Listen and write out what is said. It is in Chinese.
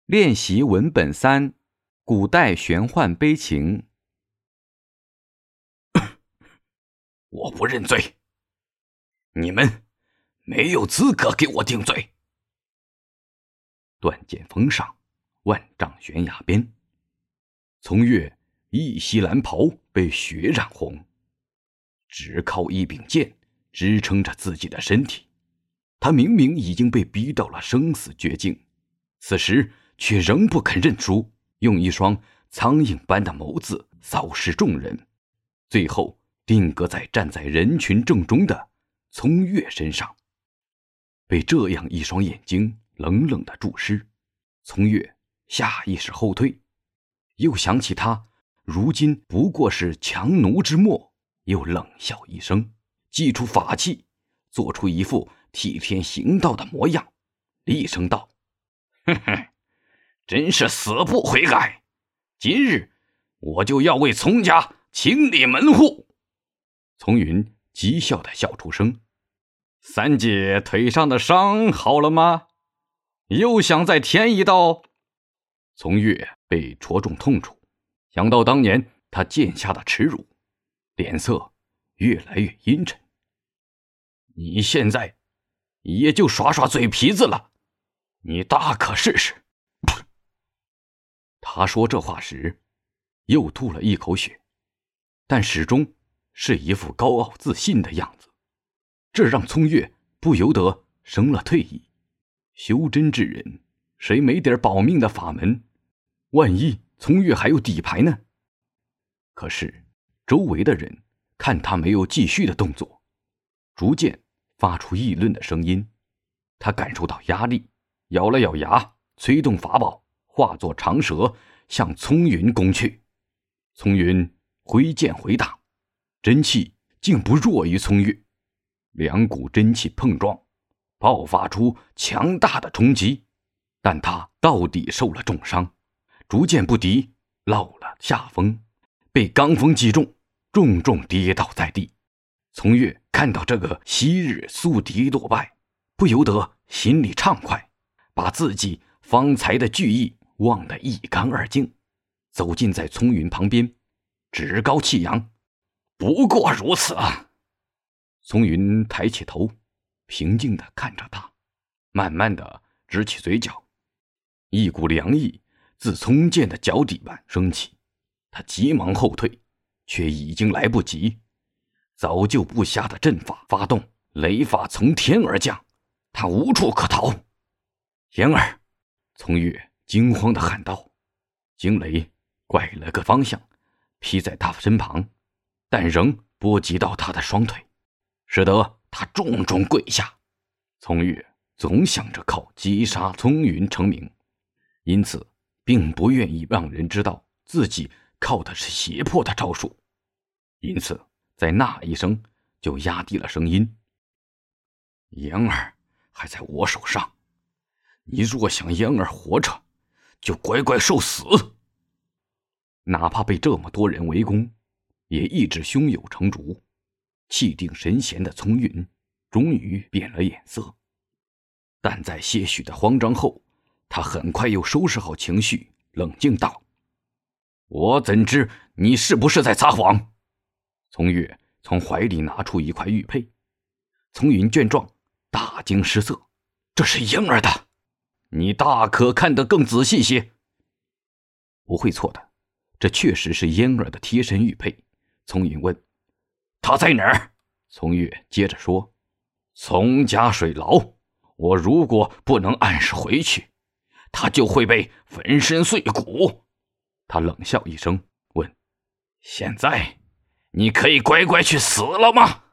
练习文本3：古代玄幻悲情。 我不认罪，你们没有资格给我定罪。断剑峰上，万丈悬崖边，从月一袭蓝袍被血染红，只靠一柄剑支撑着自己的身体。他明明已经被逼到了生死绝境，此时却仍不肯认输，用一双苍蝇般的眸子扫视众人，最后定格在站在人群正中的聪月身上。被这样一双眼睛冷冷的注视，聪月下意识后退，又想起他如今不过是强弩之末，又冷笑一声，祭出法器，做出一副替天行道的模样，厉声道：哼哼，真是死不悔改，今日我就要为聪家清理门户。聪云讥笑地笑出声： 三姐腿上的伤好了吗？又想再添一刀？ 聪月被戳中痛处，想到当年他剑下的耻辱，脸色越来越阴沉。你现在也就耍耍嘴皮子了，你大可试试。他说这话时又吐了一口血，但始终是一副高傲自信的样子，这让聪月不由得生了退意。修真之人，谁没点保命的法门？万一聪月还有底牌呢？可是周围的人看他没有继续的动作，逐渐发出议论的声音。他感受到压力，咬了咬牙，催动法宝，化作长蛇向聪云攻去。聪云挥剑回打，真气竟不弱于聪月，两股真气碰撞，爆发出强大的冲击，但他到底受了重伤，逐渐不敌，落了下风，被罡风击中，重重跌倒在地。聪月看到这个昔日宿敌落败，不由得心里畅快，把自己方才的惧意忘得一干二净，走近在聪云旁边，趾高气扬：不过如此啊！聪云抬起头，平静地看着他，慢慢地直起嘴角，一股凉意自聪剑的脚底板升起，他急忙后退，却已经来不及。早就布下的阵法发动，雷法从天而降，他无处可逃。言儿，聪月惊慌地喊道。惊雷拐了个方向，劈在他身旁，但仍波及到他的双腿，使得他重重跪下。聪月总想着靠击杀聪云成名，因此并不愿意让人知道自己靠的是胁迫的招数，因此在那一声就压低了声音：嫣儿还在我手上，你若想嫣儿活着，就乖乖受死。哪怕被这么多人围攻，也一直胸有成竹。气定神闲的聪云终于变了眼色，但在些许的慌张后，他很快又收拾好情绪，冷静道：我怎知你是不是在撒谎？聪月从怀里拿出一块玉佩，聪云见状大惊失色：这是婴儿的，你大可看得更仔细些。不会错的，这确实是嫣儿的贴身玉佩。聪云问：他在哪儿？聪月接着说：聪家水牢，我如果不能按时回去，他就会被粉身碎骨。他冷笑一声问：现在你可以乖乖去死了吗？